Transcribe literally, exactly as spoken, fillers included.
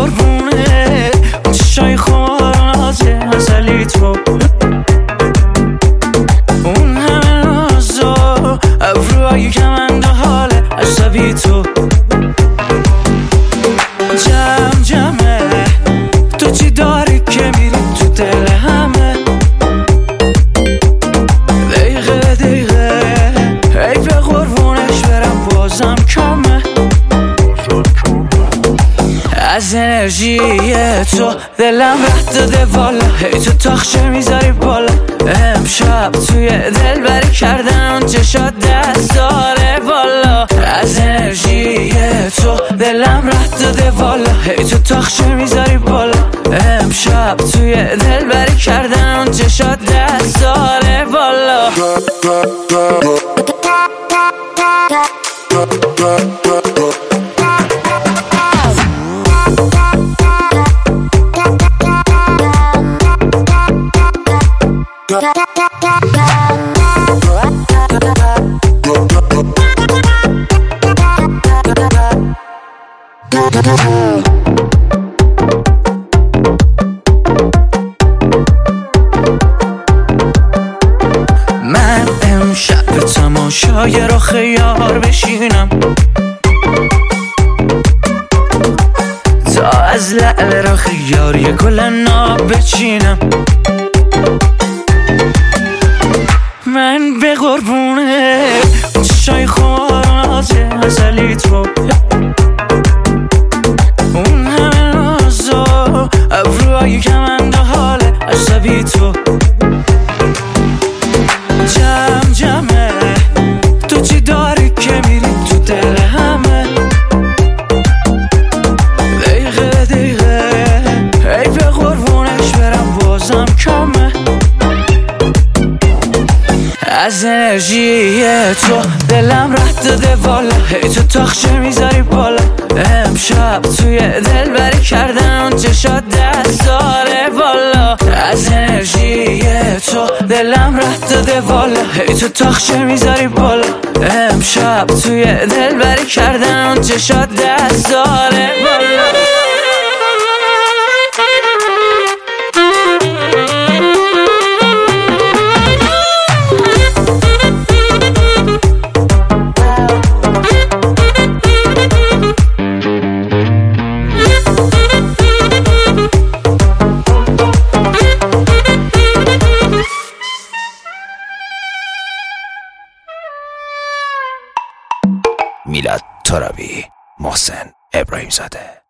قربونه اون چشای خوارناز ازلی تو، اون همه نازا ابروهای کمند و حال عصبی تو. جمع جمعه تو چی داری که میری تو دل همه، دقیقه دقیقه ای به قربونش برم بازم کمه. از انرژی تو دلم رد داده والا، هی تو تاخچه میذاری بالا. امشب توی دل بری کردن اون چشات دست داره بالا. از انرژی تو دلم رد داده والا، هی تو تاخچه میذاری بالا. امشب توی دل بری کردن اون چشات دست داره بالا. من امشب به تماشای رخ یار بشینم، تا از لعل رخ یار یه گل ناب بچینم. من به قربونه اون چشای خوارناز ازلی تو، اون همه نازا ابروهای کمند و حال عصبی تو. جمع جمعه تو چی داری که میری تو دل همه، دقیقه دقیقه ای به قربونش برم بازم کمه. از انرژی تو دلم رد داده والا، هی تو تاخچه میذاری بالا. امشب توی دل بری کردن اون چشات دست داره بالا. از انرژی تو دلم رد داده والا، هی تو تاخچه میذاری بالا. امشب توی دل بری کردن اون چشات دست داره بالا. میلاد ترابی، محسن ابراهیم زاده.